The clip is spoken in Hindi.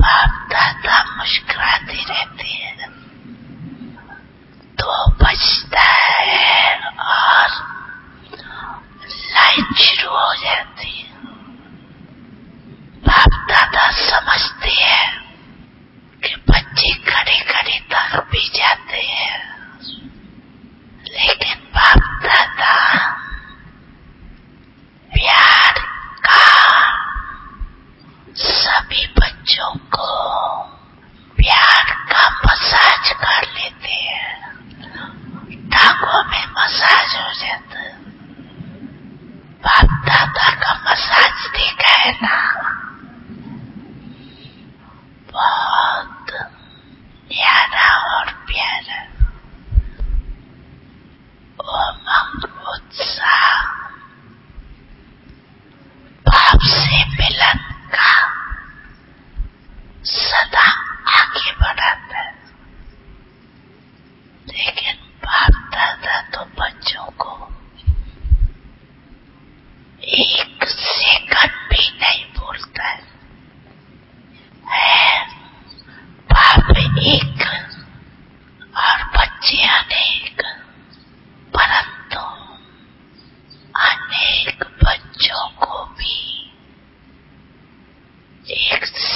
बाप दादा मुस्कुराते रहते हैं। 2 बजता है और लाइन शुरू हो जाती है। बाप दादा समझते हैं कि बच्चे खड़े खड़े थक भी जाते हैं, लेकिन बाप दादा प्यार का सभी बच्चों को प्यार का मसाज कर लेते हैं। टांगों में मसाज हो जाता है। बाप दादा का मसाज देखा है ना, बहुत न्यारा और प्यारा। उमंग उत्साह बाप से मिलन का सदा आगे बढ़ाता है। लेकिन बाप दादा तो बच्चों को 1 सेकंड भी नहीं भूलता है। बाप एक और बच्चे अनेक, परंतु अनेक बच्चों को भी 1